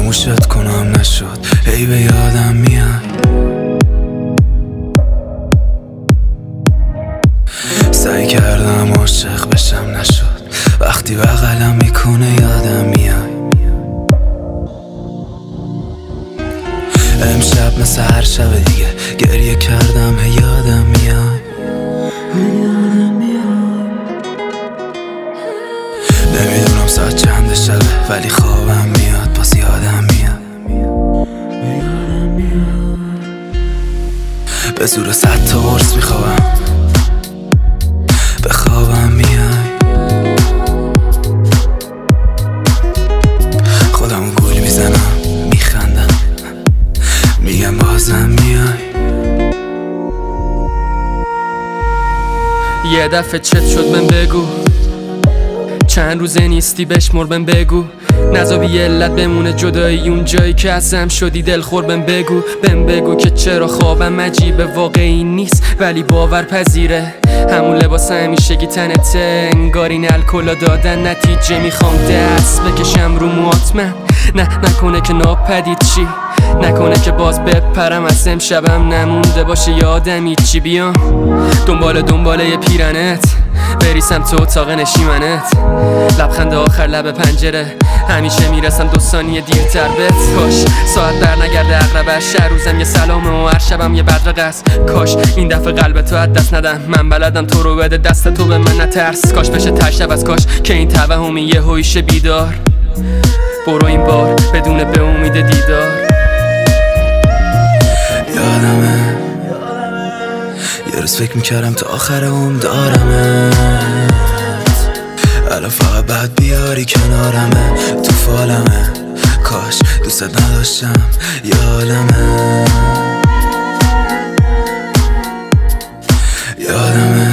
فراموشت کنم نشد، هی به یادم میای. سعی کردم عاشق بشم نشد، وقتی بغلم میکنه یادم میای. امشب مثل هر شب دیگه گریه کردم، هی یادم میای. نمیدونم ساعت چند شبه ولی خوابم میاد، باز یادم میاد. به زور 100 تا قرص میخوابم، به خوابم میای. خودمو گول میزنم، میخندم، میگم بازم میای. یه دفعه چت شد بهم بگو، چند روزه نیستی بشمر بهم بگو. نذابی یه علت بمونه جدایی اون جایی که ازم شدی دلخور بهم بگو که چرا خوابم عجیبه، واقعی نیست ولی باور پذیره. همون لباس همیشگی تنته، انگار این الکلا دادن نتیجه. میخوام دست بکشم رو موات من، نکنه که ناپدید چی، نکنه که باز بپرم از امشبم نمونده باشه یادم هیچی. بیام دنبال یه پیرنت بریسم تو اتاق نشیمنت، لبخند آخر لب پنجره، همیشه میرسم 2 ثانیه دیرتر بهت. کاش ساعت در نگرده عقربش، هر روزم یه سلامه و هر شبم یه بدرقه است. کاش این دفعه قلب تو از دست ندم، من بلدم تو رو بده دست تو به من نترس. کاش بشه تشب از کاش که این توهمی یه هویشه بیدار. برو این بار بدون به امید دیدار. یادمه یه روز فکر میکردم تا آخر عمر دارمت، الان فقط بعد بیاری کنارمه، تو فالمه، کاش دوست نداشتم یادمه. یادمه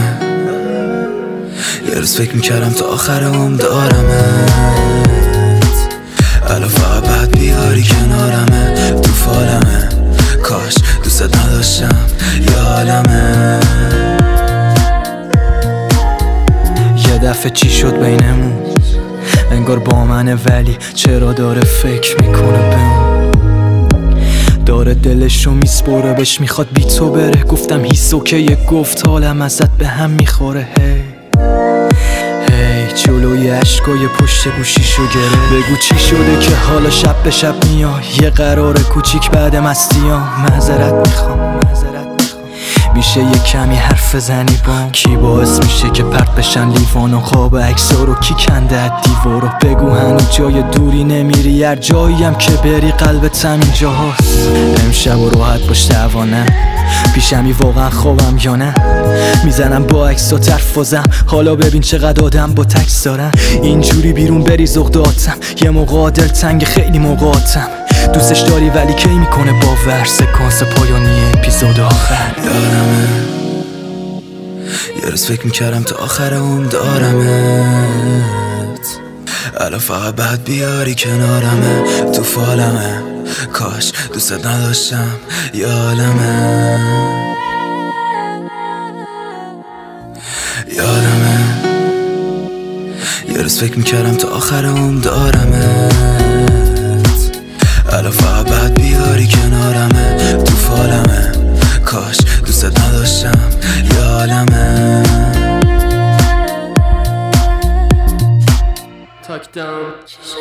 یه روز فکر میکردم تا آخر عمر دارمت، الان فقط بعد بیاری کنارمه، تو فالمه، کاش دوست نداشتم یادمه. یه دفعه چی شد بینمون، انگار با منه ولی چرا داره فکر میکنه بهمون، داره دلشو میسپره بهش میخواد بی تو بره. گفتم هیس اوکیه، گفت حالم ازت به هم میخوره. هی جلوی عشقای پشت گوشیشو گره، بگو چی شده که حالا شب به شب میای. یه قرار کوچیک بعد مستیام، معذرت میخوام میشه یه کمی حرف زنی بام. کی باعث میشه که پرت بشن لیوان و خواب عکسا رو، کی کنده از دیوارو. بگو هنوز جای دوری نمیری، هر جاییم که بری قلبت همینجا هست. امشب و راحت باش دوانم، پیشمی واقعا خوابم یا نه. میزنم با عکس و ترفازم، حالا ببین چقدر آدم با تکس دارم. اینجوری بیرون بری زغداتم، یه موقع دل تنگ خیلی موقعاتم. دوستش داری ولی کی میکنه باور، سکانس پایانی اپیزود آخر. یادمه یه روز فکر میکردم تا آخر عمر دارمت، الان فقط بعد بیاری کنارمه، تو فالمه، کاش دوست نداشتم یادمه. یادمه یه روز فکر میکردم تا آخر عمر دارمت، الان فقط بعد بیاری کنارمه، تو فالمه، کاش دوست نداشتم یادمه. تاک داون